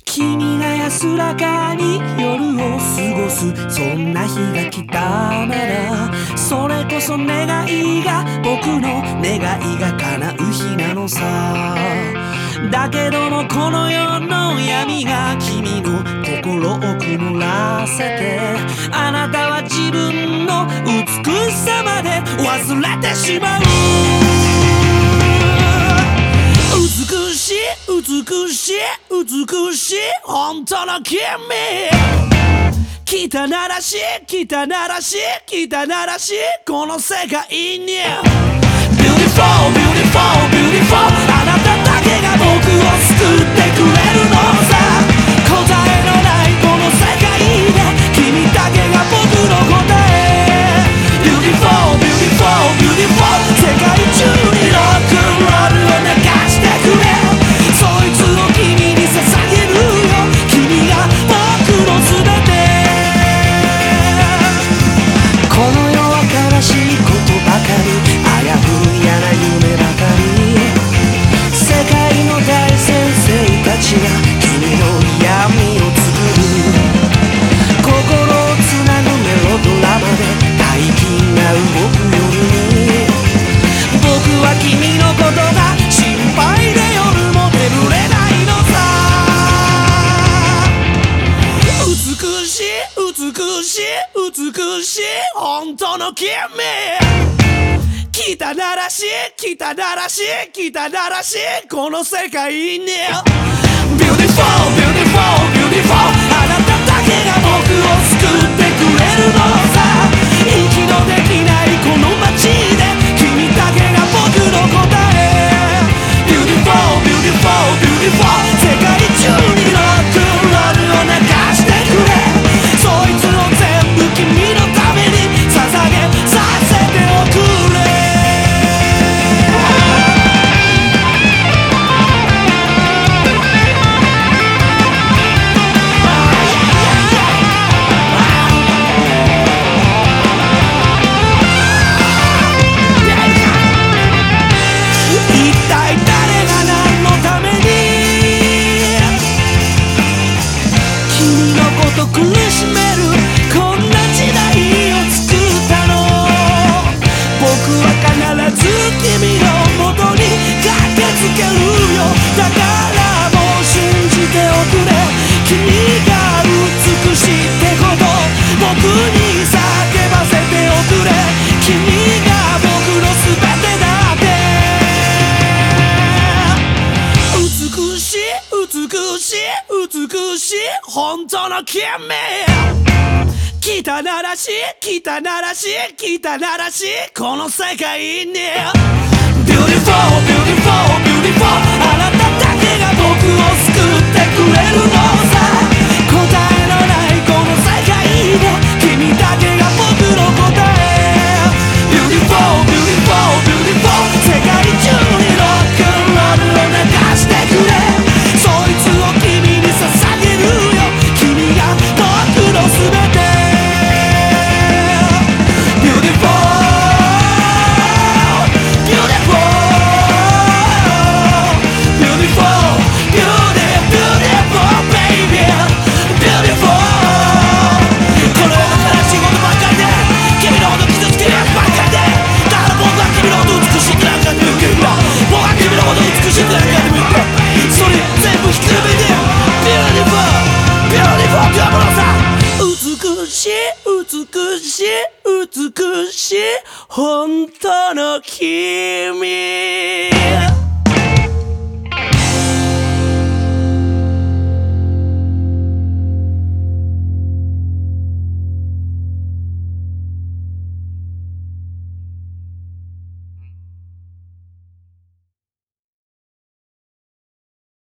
君が安らかに夜を過ごすそんな日が来たならそれこそ願いが僕の願いが叶う日なのさ。だけどもこの世の闇が君の心を曇らせてあなたは自分の美しさまで忘れてしまう。美しい美しい美しい本当の君汚らしい汚らしい汚らしいこの世界に Beautiful beautiful beautiful あなただけが僕を救ってくれるのさ。答えのないこの世界で君だけが僕の答え Beautiful beautiful beautiful 世界中にロックンロールを流してくれそいつを君に捧げるよ君が僕の全て。この世は悲しいことばかりあやふやな夢ばかり世界の大先生たちが君の闇を作る心をつなぐメロドラマで大金が動く夜に僕は君のことが心配で夜も眠れないのさ。美しい美しい美しい本当の君汚らしい汚らしい汚らしいこの世界に Beautiful beautiful beautiful あなただけが僕を救ってくれるのさ。息のできないこの街で君だけが僕の答え Beautiful beautiful beautiful 世界中にロックンロールを流してくれそいつを全部君のために捧げさせておくれ。一体誰が何のために君のこと苦しめるこんな時代を作ったの。僕は必ず君のもとに駆けつけるよだからもう信じておくれ君が美しいってこと僕に叫ばせておくれ君が僕の全てだって美しい美しい美しい本当の君汚らしい汚らしい汚らしいこの世界に Beautiful beautiful beautiful あなただけが僕を救ってくれるのさ。答えのないこの世界で君だけが僕の答え Beautiful beautiful beautiful 世界中にロックンロールを流してくれそいつを君に捧げるよ君が僕の全て Beautiful美しい美しい美しい本当の君